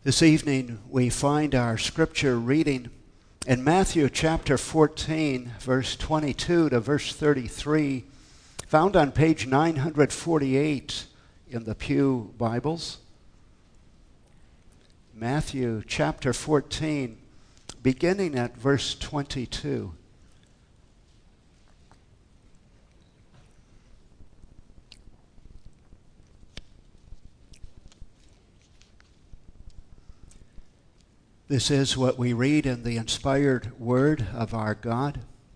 This evening we find our scripture reading in Matthew chapter 14, verse 22 to verse 33, found on page 948 in the Pew Bibles. Matthew chapter 14, beginning at verse 22. This is what we read in the inspired word of our God.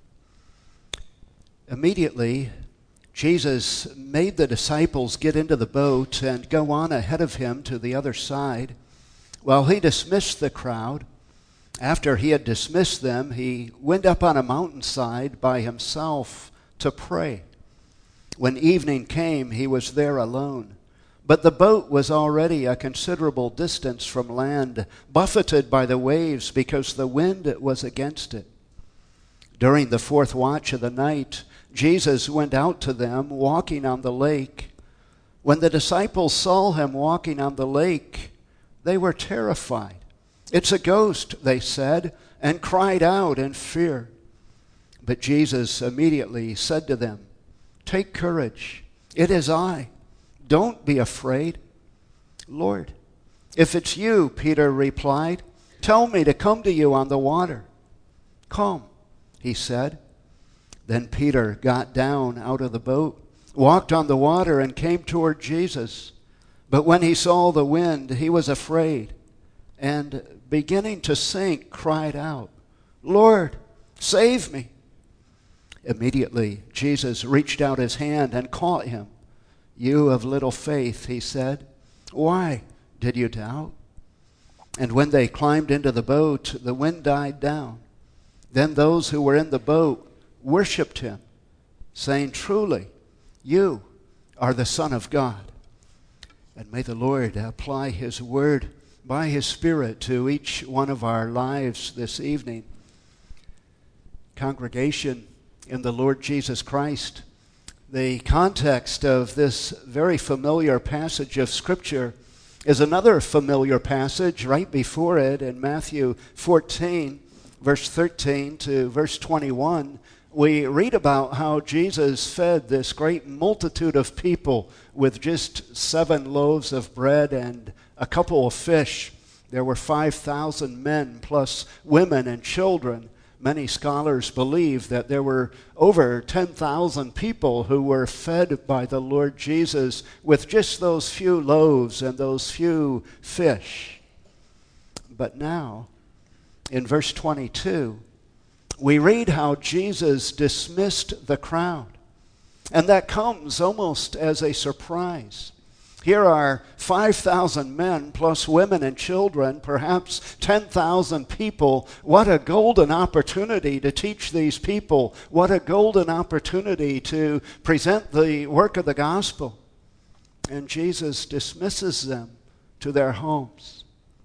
Immediately, Jesus made the disciples get into the boat and go on ahead of him to the other side, while he dismissed the crowd. After he had dismissed them, he went up on a mountainside by himself to pray. When evening came, he was there alone. But the boat was already a considerable distance from land, buffeted by the waves because the wind was against it. During the fourth watch of the night, Jesus went out to them, walking on the lake. When the disciples saw him walking on the lake, they were terrified. "It's a ghost," they said, and cried out in fear. But Jesus immediately said to them, "Take courage, it is I. Don't be afraid." "Lord, if it's you," Peter replied, "tell me to come to you on the water." "Come," he said. Then Peter got down out of the boat, walked on the water, and came toward Jesus. But when he saw the wind, he was afraid, and beginning to sink, cried out, "Lord, save me." Immediately Jesus reached out his hand and caught him. "You of little faith," he said, "why did you doubt?" And when they climbed into the boat, the wind died down. Then those who were in the boat worshipped him, saying, "Truly, you are the Son of God." And may the Lord apply his word by his Spirit to each one of our lives this evening. Congregation in the Lord Jesus Christ, the context of this very familiar passage of Scripture is another familiar passage right before it in Matthew 14, verse 13 to verse 21. We read about how Jesus fed this great multitude of people with just 7 loaves of bread and a couple of fish. There were 5,000 men plus women and children. Many scholars believe that there were over 10,000 people who were fed by the Lord Jesus with just those few loaves and those few fish. But now, in verse 22, we read how Jesus dismissed the crowd. And that comes almost as a surprise. Here are 5,000 men plus women and children, perhaps 10,000 people. What a golden opportunity to teach these people. What a golden opportunity to present the work of the gospel. And Jesus dismisses them to their homes.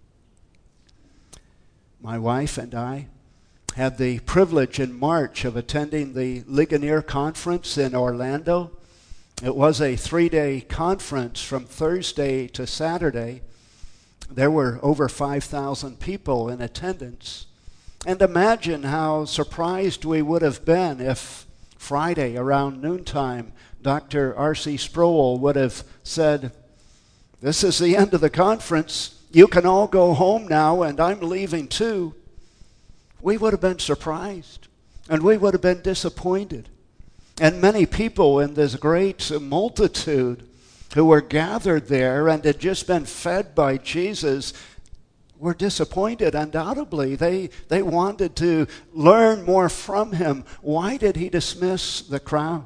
My wife and I had the privilege in March of attending the Ligonier Conference in Orlando. It was a 3-day conference from Thursday to Saturday. There were over 5,000 people in attendance. And imagine how surprised we would have been if Friday around noontime, Dr. R.C. Sproul would have said, "This is the end of the conference. You can all go home now, and I'm leaving too." We would have been surprised, and we would have been disappointed. And many people in this great multitude who were gathered there and had just been fed by Jesus were disappointed, undoubtedly. They wanted to learn more from him. Why did he dismiss the crowd?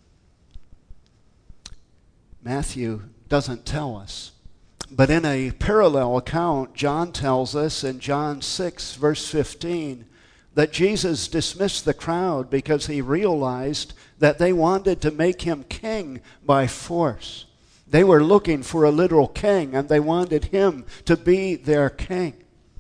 Matthew doesn't tell us. But in a parallel account, John tells us in John 6, verse 15, that Jesus dismissed the crowd because he realized that they wanted to make him king by force. They were looking for a literal king, and they wanted him to be their king.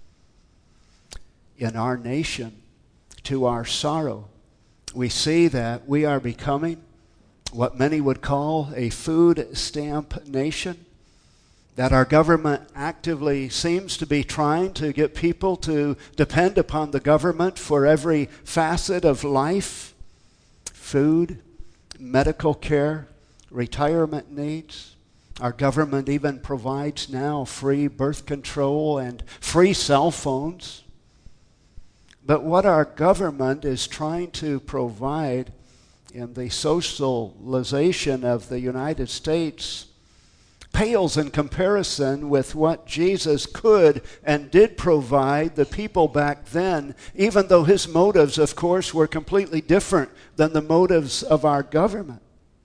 In our nation, to our sorrow, we see that we are becoming what many would call a food stamp nation. that our government actively seems to be trying to get people to depend upon the government for every facet of life, food, medical care, retirement needs. Our government even provides now free birth control and free cell phones. But what our government is trying to provide in the socialization of the United States pales in comparison with what Jesus could and did provide the people back then, even though his motives, of course, were completely different than the motives of our government.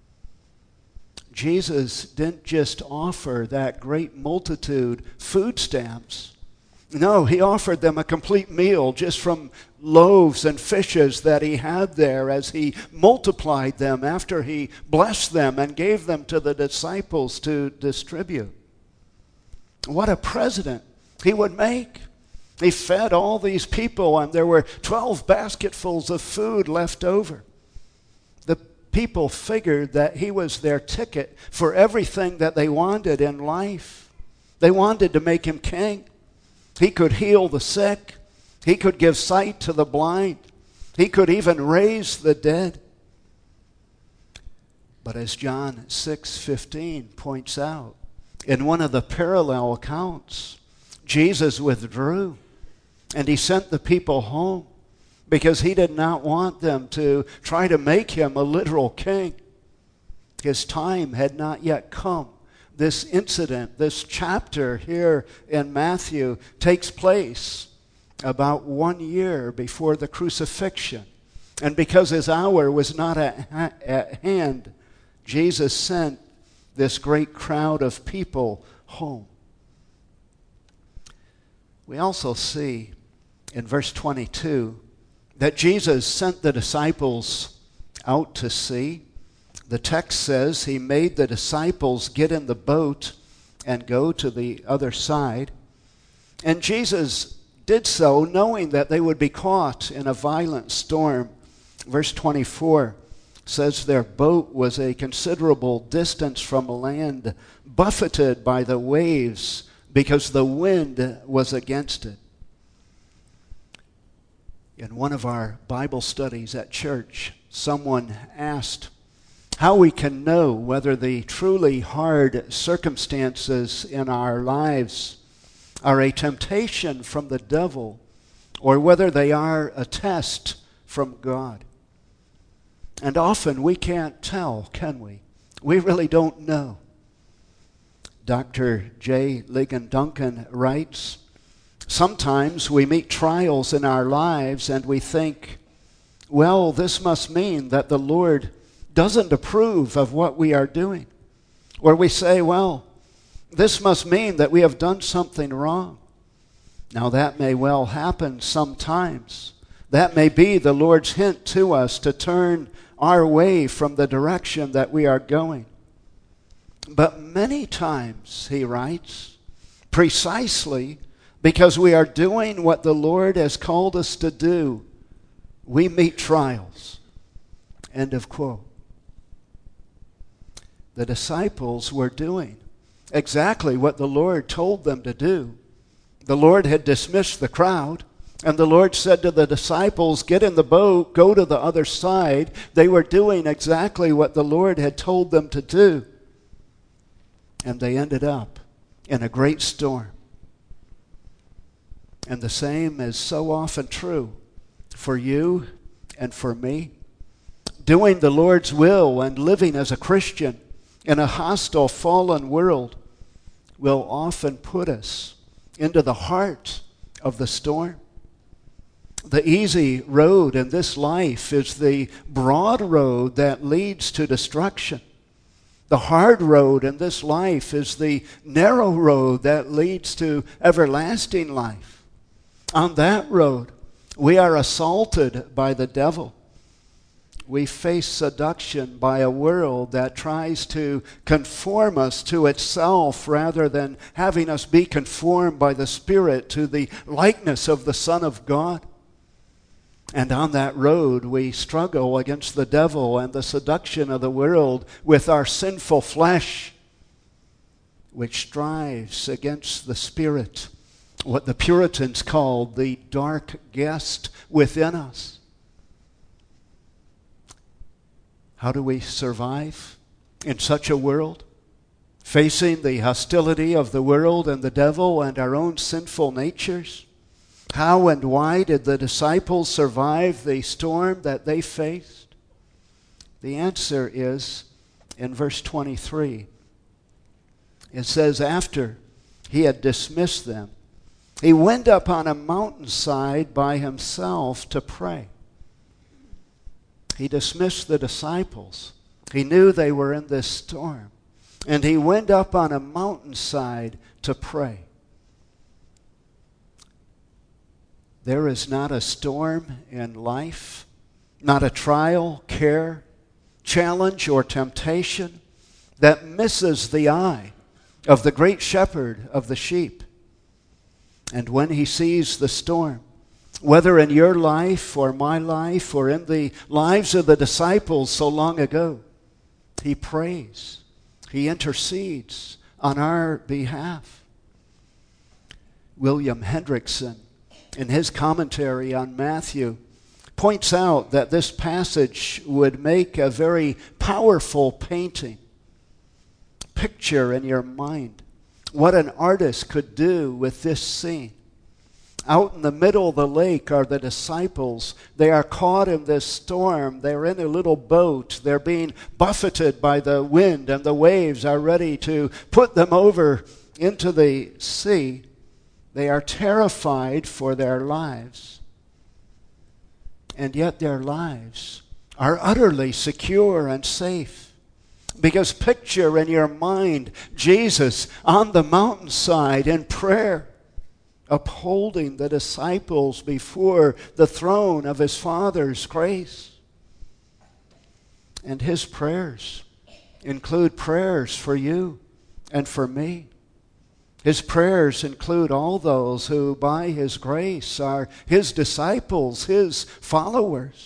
Jesus didn't just offer that great multitude food stamps. No, he offered them a complete meal just from loaves and fishes that he had there as he multiplied them after he blessed them and gave them to the disciples to distribute. What a president he would make. He fed all these people, and there were 12 basketfuls of food left over. The people figured that he was their ticket for everything that they wanted in life. They wanted to make him king. He could heal the sick. He could give sight to the blind. He could even raise the dead. But as John 6:15 points out, in one of the parallel accounts, Jesus withdrew and he sent the people home because he did not want them to try to make him a literal king. His time had not yet come. This incident, this chapter here in Matthew takes place about 1 year before the crucifixion. And because his hour was not at hand, Jesus sent this great crowd of people home. We also see in verse 22 that Jesus sent the disciples out to sea. The text says he made the disciples get in the boat and go to the other side. And Jesus did so knowing that they would be caught in a violent storm. Verse 24 says their boat was a considerable distance from land, buffeted by the waves because the wind was against it. In one of our Bible studies at church, someone asked how we can know whether the truly hard circumstances in our lives are a temptation from the devil or whether they are a test from God. And often we can't tell, can we? We really don't know. Dr. J. Ligon Duncan writes, sometimes we meet trials in our lives and we think, well, this must mean that the Lord doesn't approve of what we are doing. Or we say, well, this must mean that we have done something wrong. Now that may well happen sometimes. That may be the Lord's hint to us to turn our way from the direction that we are going. But many times, he writes, precisely because we are doing what the Lord has called us to do, we meet trials. End of quote. The disciples were doing exactly what the Lord told them to do. The Lord had dismissed the crowd, and the Lord said to the disciples, get in the boat, go to the other side. They were doing exactly what the Lord had told them to do. And they ended up in a great storm. And the same is so often true for you and for me. Doing the Lord's will and living as a Christian in a hostile, fallen world will often put us into the heart of the storm. The easy road in this life is the broad road that leads to destruction. The hard road in this life is the narrow road that leads to everlasting life. On that road, we are assaulted by the devil. We face seduction by a world that tries to conform us to itself rather than having us be conformed by the Spirit to the likeness of the Son of God. And on that road, we struggle against the devil and the seduction of the world with our sinful flesh. which strives against the Spirit, what the Puritans called the dark guest within us. How do we survive in such a world, facing the hostility of the world and the devil and our own sinful natures? How and why did the disciples survive the storm that they faced? The answer is in verse 23. It says, after he had dismissed them, he went up on a mountainside by himself to pray. He dismissed the disciples. He knew they were in this storm. And he went up on a mountainside to pray. There is not a storm in life, not a trial, care, challenge, or temptation that misses the eye of the great shepherd of the sheep. And when he sees the storm, whether in your life or my life or in the lives of the disciples so long ago, he prays, he intercedes on our behalf. William Hendrickson, in his commentary on Matthew, points out that this passage would make a very powerful painting. Picture in your mind what an artist could do with this scene. Out in the middle of the lake are the disciples. They are caught in this storm. They're in a little boat. They're being buffeted by the wind, and the waves are ready to put them over into the sea. They are terrified for their lives. And yet their lives are utterly secure and safe. Because picture in your mind Jesus on the mountainside in prayer, upholding the disciples before the throne of his Father's grace. And his prayers include prayers for you and for me. His prayers include all those who by his grace are his disciples, his followers.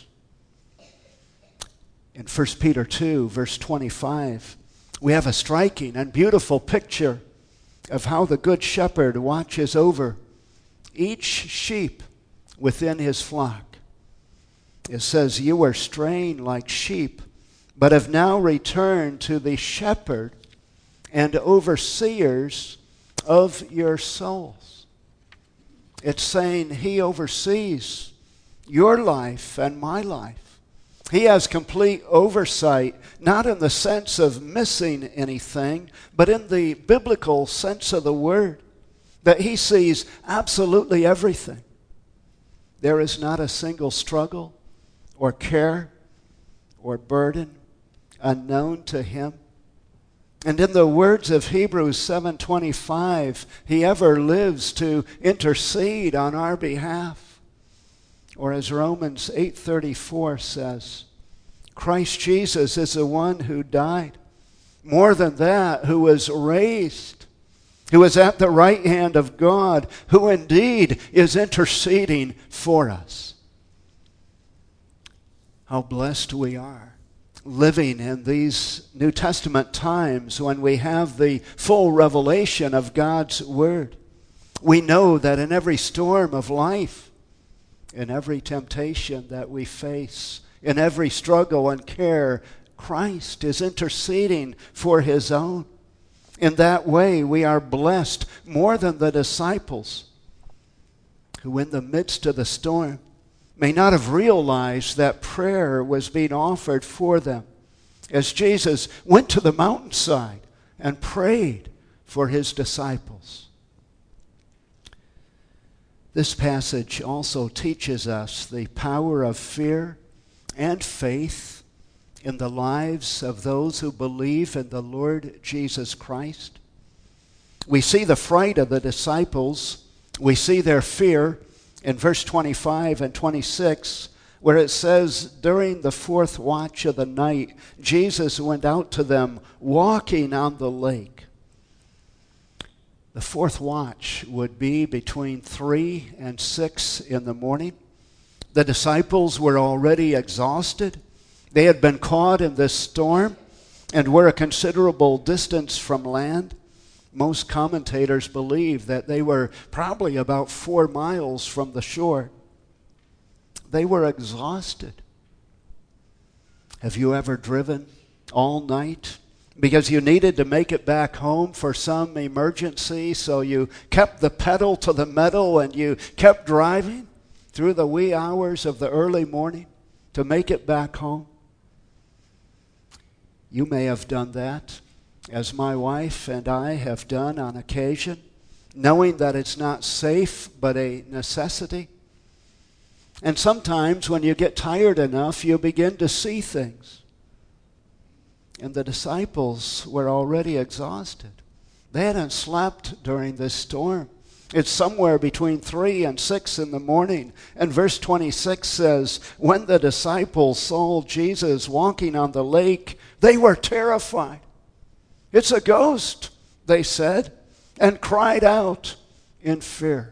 In 1 Peter 2, verse 25, we have a striking and beautiful picture of how the Good Shepherd watches over each sheep within his flock. It says, you were straying like sheep, but have now returned to the shepherd and overseers of your souls. It's saying he oversees your life and my life. He has complete oversight, not in the sense of missing anything, but in the biblical sense of the word, that he sees absolutely everything. There is not a single struggle or care or burden unknown to him. And in the words of Hebrews 7:25, he ever lives to intercede on our behalf. Or as Romans 8:34 says, Christ Jesus is the one who died. More than that, who was raised, who is at the right hand of God, who indeed is interceding for us. How blessed we are, living in these New Testament times when we have the full revelation of God's Word. We know that in every storm of life, in every temptation that we face, in every struggle and care, Christ is interceding for his own. In that way, we are blessed more than the disciples who in the midst of the storm may not have realized that prayer was being offered for them as Jesus went to the mountainside and prayed for his disciples. This passage also teaches us the power of fear and faith in the lives of those who believe in the Lord Jesus Christ. We see the fright of the disciples. We see their fear in verse 25 and 26, where it says, during the fourth watch of the night, Jesus went out to them walking on the lake. The fourth watch would be between 3 and 6 in the morning. The disciples were already exhausted. They had been caught in this storm and were a considerable distance from land. Most commentators believe that they were probably about 4 miles from the shore. They were exhausted. Have you ever driven all night because you needed to make it back home for some emergency, so you kept the pedal to the metal and you kept driving through the wee hours of the early morning to make it back home? You may have done that, as my wife and I have done on occasion, knowing that it's not safe but a necessity. And sometimes when you get tired enough, you begin to see things. And the disciples were already exhausted. They hadn't slept during this storm. It's somewhere between 3 and 6 in the morning. And verse 26 says, when the disciples saw Jesus walking on the lake, they were terrified. It's a ghost, they said, and cried out in fear.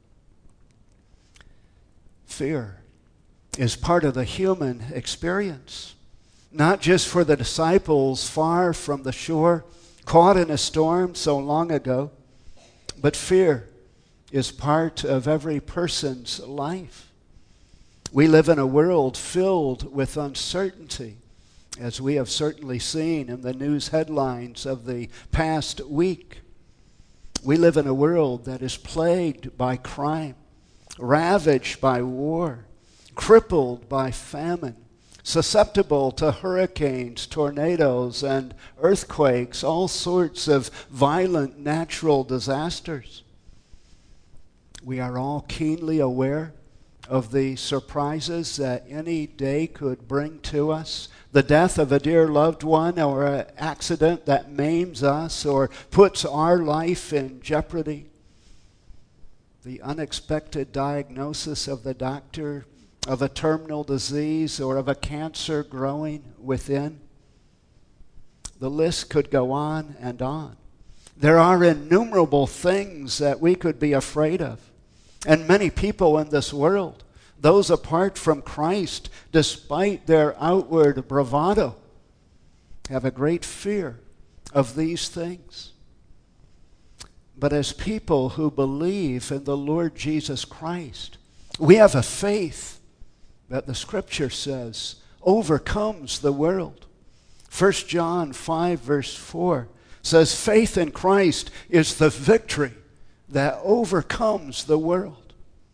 Fear is part of the human experience, not just for the disciples far from the shore, caught in a storm so long ago, but fear is part of every person's life. We live in a world filled with uncertainty, as we have certainly seen in the news headlines of the past week. We live in a world that is plagued by crime, ravaged by war, crippled by famine, susceptible to hurricanes, tornadoes, and earthquakes, all sorts of violent natural disasters. We are all keenly aware of the surprises that any day could bring to us. The death of a dear loved one, or an accident that maims us or puts our life in jeopardy. The unexpected diagnosis of the doctor of a terminal disease or of a cancer growing within. The list could go on and on. There are innumerable things that we could be afraid of. And many people in this world, those apart from Christ, despite their outward bravado, have a great fear of these things. But as people who believe in the Lord Jesus Christ, we have a faith that the Scripture says overcomes the world. 1 John 5 verse 4 says, faith in Christ is the victory that overcomes the world.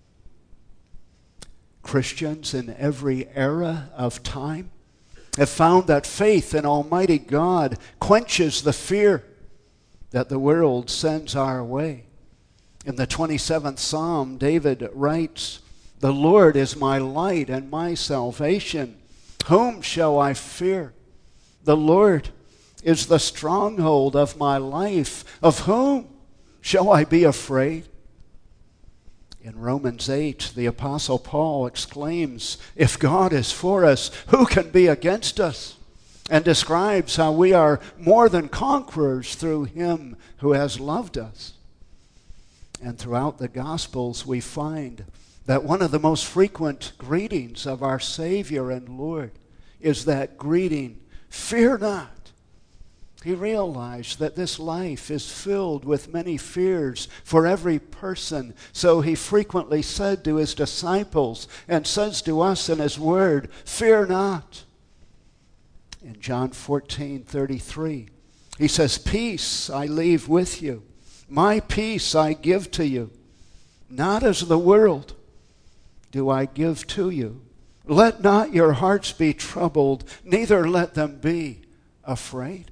Christians in every era of time have found that faith in Almighty God quenches the fear that the world sends our way. In the 27th Psalm, David writes, the Lord is my light and my salvation. Whom shall I fear? The Lord is the stronghold of my life. Of whom shall I be afraid? In Romans 8, the Apostle Paul exclaims, if God is for us, who can be against us? And describes how we are more than conquerors through him who has loved us. And throughout the Gospels, we find that one of the most frequent greetings of our Savior and Lord is that greeting, fear not. He realized that this life is filled with many fears for every person. So he frequently said to his disciples and says to us in his word, fear not. In John 14:33, he says, peace I leave with you. My peace I give to you. Not as the world do I give to you. Let not your hearts be troubled, neither let them be afraid.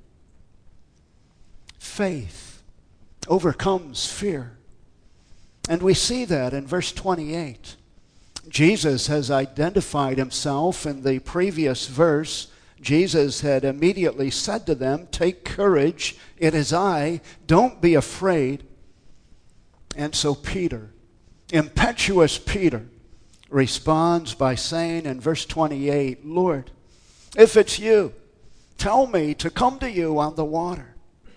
Faith overcomes fear. And we see that in verse 28. Jesus has identified himself in the previous verse. Jesus had immediately said to them, take courage, it is I, don't be afraid. And so Peter, impetuous Peter, responds by saying in verse 28, Lord, if it's you, tell me to come to you on the water.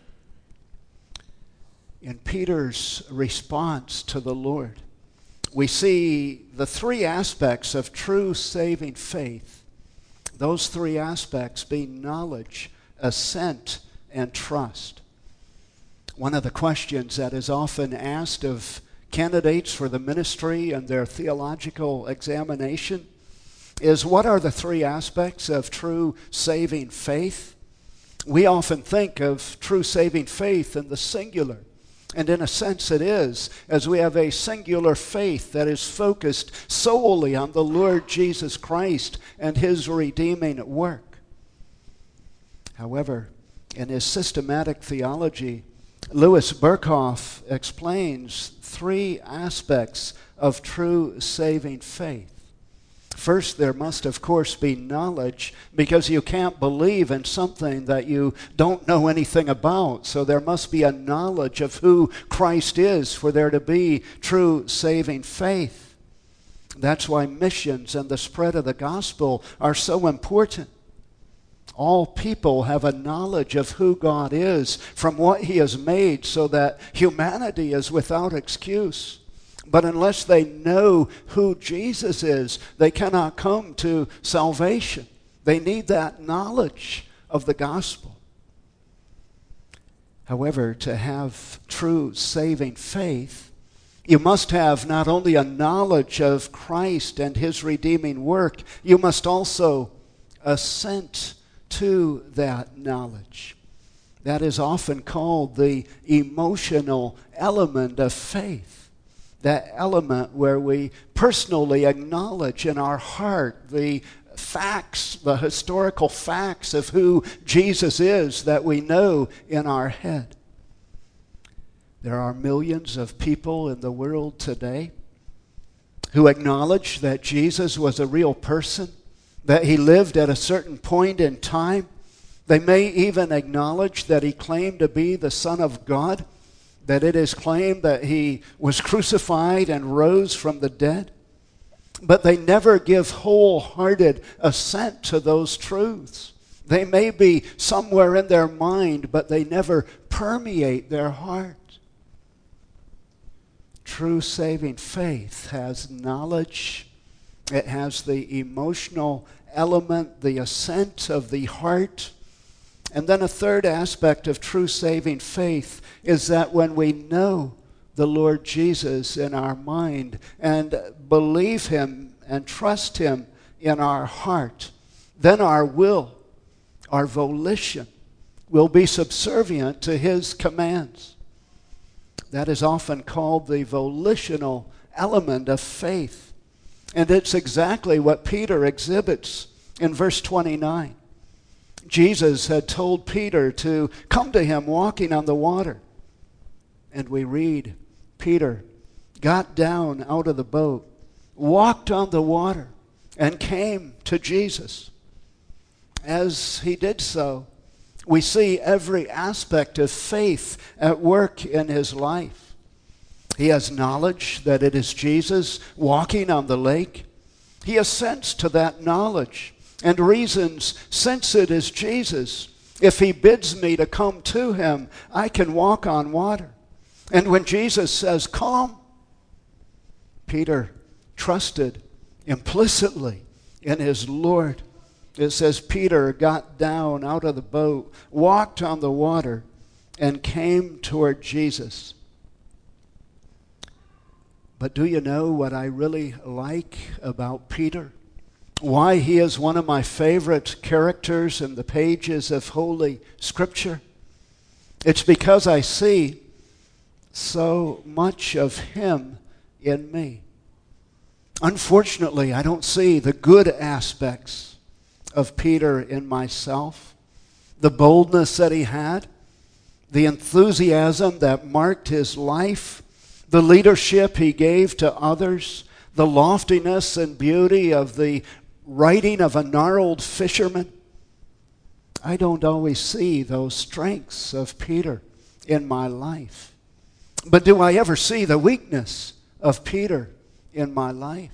In Peter's response to the Lord, we see the three aspects of true saving faith. Those three aspects being knowledge, assent, and trust. One of the questions that is often asked of candidates for the ministry and their theological examination is, what are the three aspects of true saving faith? We often think of true saving faith in the singular. And in a sense it is, as we have a singular faith that is focused solely on the Lord Jesus Christ and his redeeming work. However, in his systematic theology, Louis Berkhof explains three aspects of true saving faith. First, there must, of course, be knowledge, because you can't believe in something that you don't know anything about. So there must be a knowledge of who Christ is for there to be true saving faith. That's why missions and the spread of the gospel are so important. All people have a knowledge of who God is from what he has made, so that humanity is without excuse. But unless they know who Jesus is, they cannot come to salvation. They need that knowledge of the gospel. However, to have true saving faith, you must have not only a knowledge of Christ and his redeeming work, you must also assent to that knowledge. That is often called the emotional element of faith. That element where we personally acknowledge in our heart the facts, the historical facts of who Jesus is that we know in our head. There are millions of people in the world today who acknowledge that Jesus was a real person, that he lived at a certain point in time. They may even acknowledge that he claimed to be the Son of God, that it is claimed that he was crucified and rose from the dead. But they never give wholehearted assent to those truths. They may be somewhere in their mind, but they never permeate their heart. True saving faith has knowledge. It has the emotional element, the assent of the heart. And then a third aspect of true saving faith is that when we know the Lord Jesus in our mind and believe him and trust him in our heart, then our will, our volition, will be subservient to his commands. That is often called the volitional element of faith. And it's exactly what Peter exhibits in verse 29. Jesus had told Peter to come to him walking on the water. And we read, Peter got down out of the boat, walked on the water, and came to Jesus. As he did so, we see every aspect of faith at work in his life. He has knowledge that it is Jesus walking on the lake. He assents to that knowledge and reasons, since it is Jesus, if he bids me to come to him, I can walk on water. And when Jesus says, come, Peter trusted implicitly in his Lord. It says Peter got down out of the boat, walked on the water, and came toward Jesus. But do you know what I really like about Peter? Why he is one of my favorite characters in the pages of Holy Scripture? It's because I see so much of him in me. Unfortunately, I don't see the good aspects of Peter in myself. The boldness that he had, the enthusiasm that marked his life, the leadership he gave to others, the loftiness and beauty of the writing of a gnarled fisherman. I don't always see those strengths of Peter in my life. But do I ever see the weakness of Peter in my life?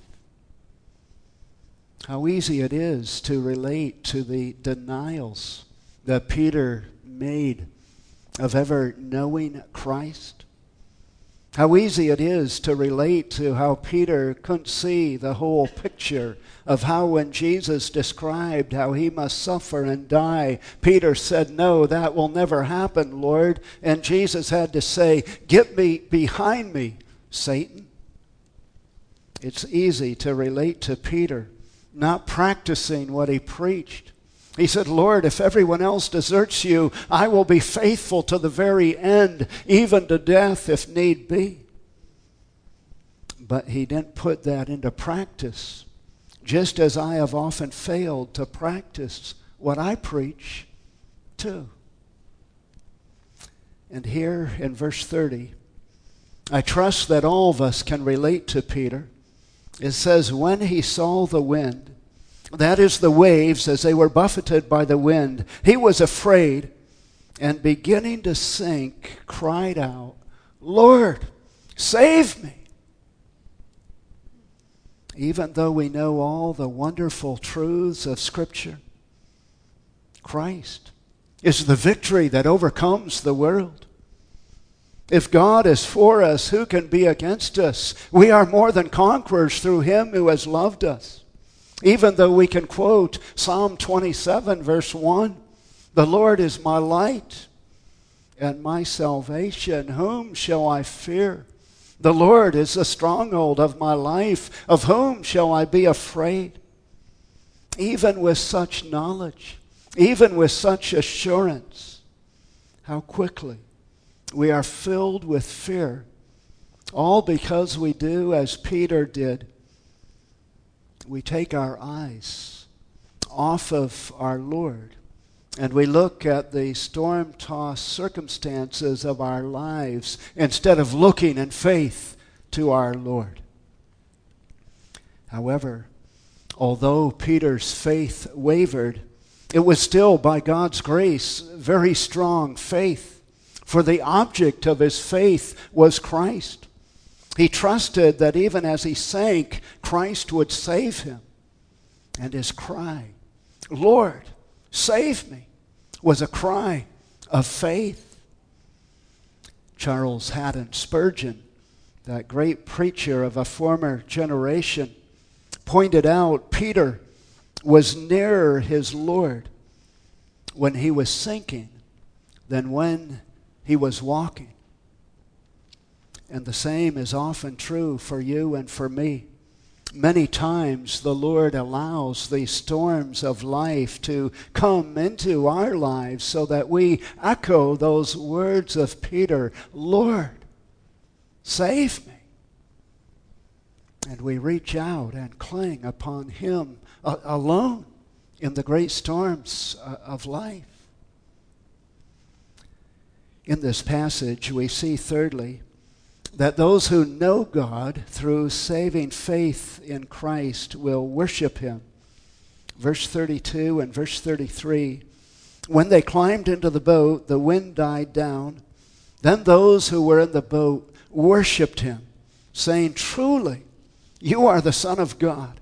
How easy it is to relate to the denials that Peter made of ever knowing Christ. How easy it is to relate to how Peter couldn't see the whole picture of how when Jesus described how he must suffer and die, Peter said, "No, that will never happen, Lord." And Jesus had to say, "Get me behind me, Satan." It's easy to relate to Peter not practicing what he preached. He said, "Lord, if everyone else deserts you, I will be faithful to the very end, even to death if need be." But he didn't put that into practice, just as I have often failed to practice what I preach too. And here in verse 30, I trust that all of us can relate to Peter. It says, when he saw the wind, that is the waves as they were buffeted by the wind, he was afraid, and beginning to sink, cried out, "Lord, save me." Even though we know all the wonderful truths of Scripture, Christ is the victory that overcomes the world. If God is for us, who can be against us? We are more than conquerors through him who has loved us. Even though we can quote Psalm 27, verse 1, "The Lord is my light and my salvation. Whom shall I fear? The Lord is the stronghold of my life. Of whom shall I be afraid?" Even with such knowledge, even with such assurance, how quickly we are filled with fear, all because we do as Peter did. We take our eyes off of our Lord and we look at the storm-tossed circumstances of our lives instead of looking in faith to our Lord. However, although Peter's faith wavered, it was still by God's grace very strong faith, for the object of his faith was Christ. He trusted that even as he sank, Christ would save him. And his cry, "Lord, save me," was a cry of faith. Charles Haddon Spurgeon, that great preacher of a former generation, pointed out Peter was nearer his Lord when he was sinking than when he was walking. And the same is often true for you and for me. Many times the Lord allows these storms of life to come into our lives so that we echo those words of Peter, "Lord, save me." And we reach out and cling upon him alone in the great storms of life. In this passage, we see thirdly, that those who know God through saving faith in Christ will worship him. Verse 32 and verse 33, when they climbed into the boat, the wind died down. Then those who were in the boat worshiped him, saying, "Truly, you are the Son of God."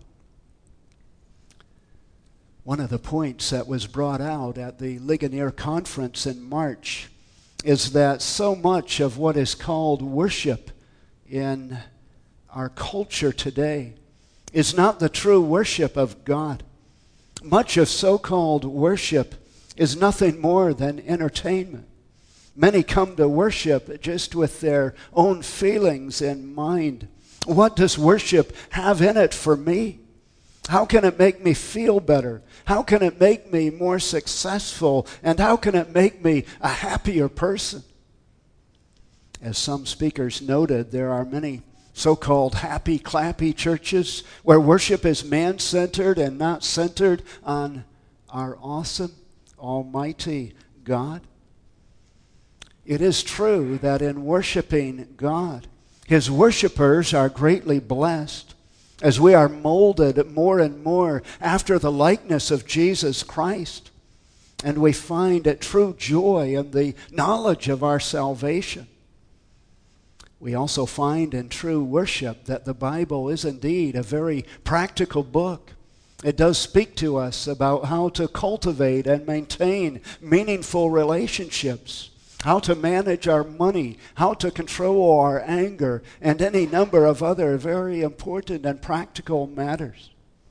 One of the points that was brought out at the Ligonier Conference in March is that so much of what is called worship in our culture today is not the true worship of God. Much of so-called worship is nothing more than entertainment. Many come to worship just with their own feelings in mind. What does worship have in it for me? How can it make me feel better? How can it make me more successful? And how can it make me a happier person? As some speakers noted, there are many so-called happy, clappy churches where worship is man-centered and not centered on our awesome, almighty God. It is true that in worshiping God, his worshipers are greatly blessed, as we are molded more and more after the likeness of Jesus Christ, and we find a true joy in the knowledge of our salvation. We also find in true worship that the Bible is indeed a very practical book. It does speak to us about how to cultivate and maintain meaningful relationships, how to manage our money, how to control our anger, and any number of other very important and practical matters.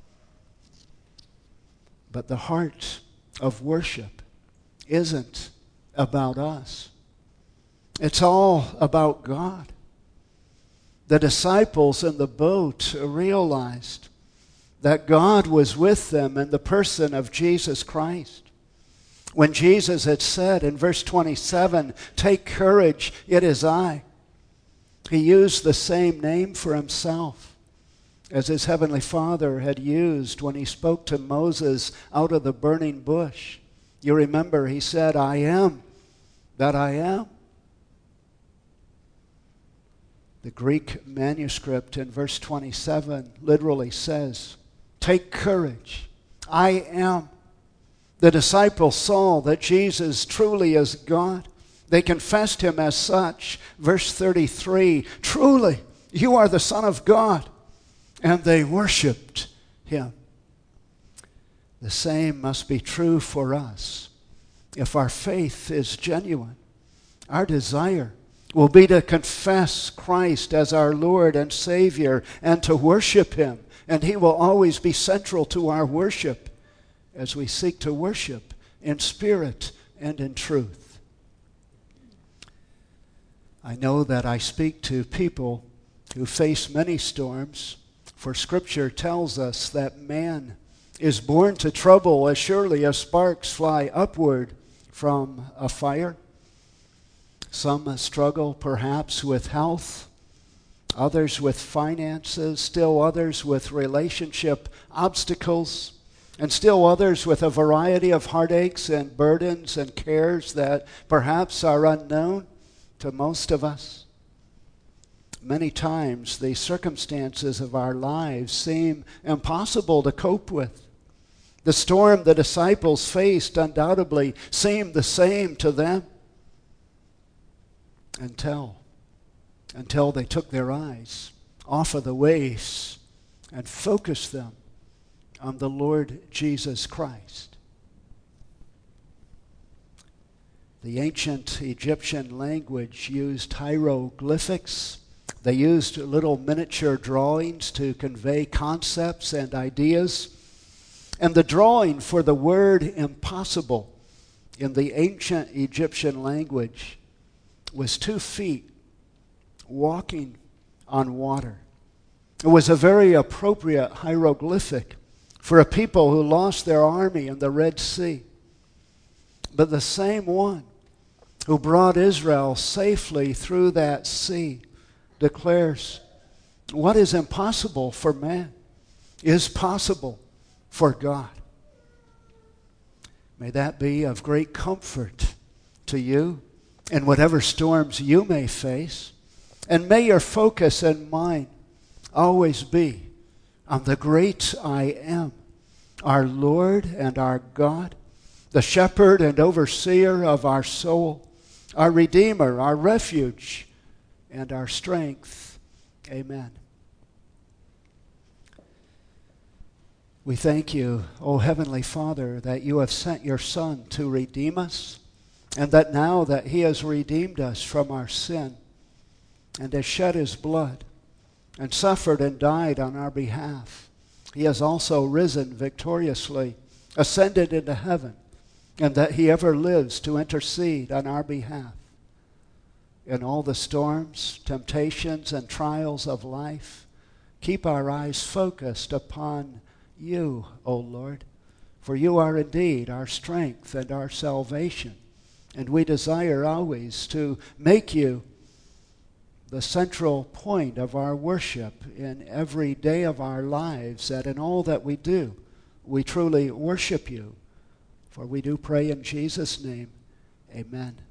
But the heart of worship isn't about us. It's all about God. The disciples in the boat realized that God was with them in the person of Jesus Christ. When Jesus had said in verse 27, "Take courage, it is I," he used the same name for himself as his heavenly Father had used when he spoke to Moses out of the burning bush. You remember he said, "I am that I am." The Greek manuscript in verse 27 literally says, "Take courage, I am." The disciples saw that Jesus truly is God. They confessed him as such. Verse 33, "Truly, you are the Son of God." And they worshiped him. The same must be true for us. If our faith is genuine, our desire will be to confess Christ as our Lord and Savior and to worship him. And he will always be central to our worship as we seek to worship in spirit and in truth. I know that I speak to people who face many storms, for Scripture tells us that man is born to trouble as surely as sparks fly upward from a fire. Some struggle perhaps with health, others with finances, still others with relationship obstacles, and still others with a variety of heartaches and burdens and cares that perhaps are unknown to most of us. Many times the circumstances of our lives seem impossible to cope with. The storm the disciples faced undoubtedly seemed the same to them until they took their eyes off of the waves and focused them on the Lord Jesus Christ. The ancient Egyptian language used hieroglyphics. They used little miniature drawings to convey concepts and ideas. And the drawing for the word impossible in the ancient Egyptian language was 2 feet walking on water. It was a very appropriate hieroglyphic for a people who lost their army in the Red Sea. But the same one who brought Israel safely through that sea declares, what is impossible for man is possible for God. May that be of great comfort to you in whatever storms you may face. And may your focus and mind always be on the great I am, our Lord and our God, the shepherd and overseer of our soul, our Redeemer, our refuge, and our strength. Amen. We thank you, O Heavenly Father, that you have sent your Son to redeem us, and that now that he has redeemed us from our sin and has shed his blood and suffered and died on our behalf, he has also risen victoriously, ascended into heaven, and that he ever lives to intercede on our behalf. In all the storms, temptations, and trials of life, keep our eyes focused upon you, O Lord, for you are indeed our strength and our salvation, and we desire always to make you the central point of our worship in every day of our lives, that in all that we do, we truly worship you. For we do pray in Jesus' name, amen.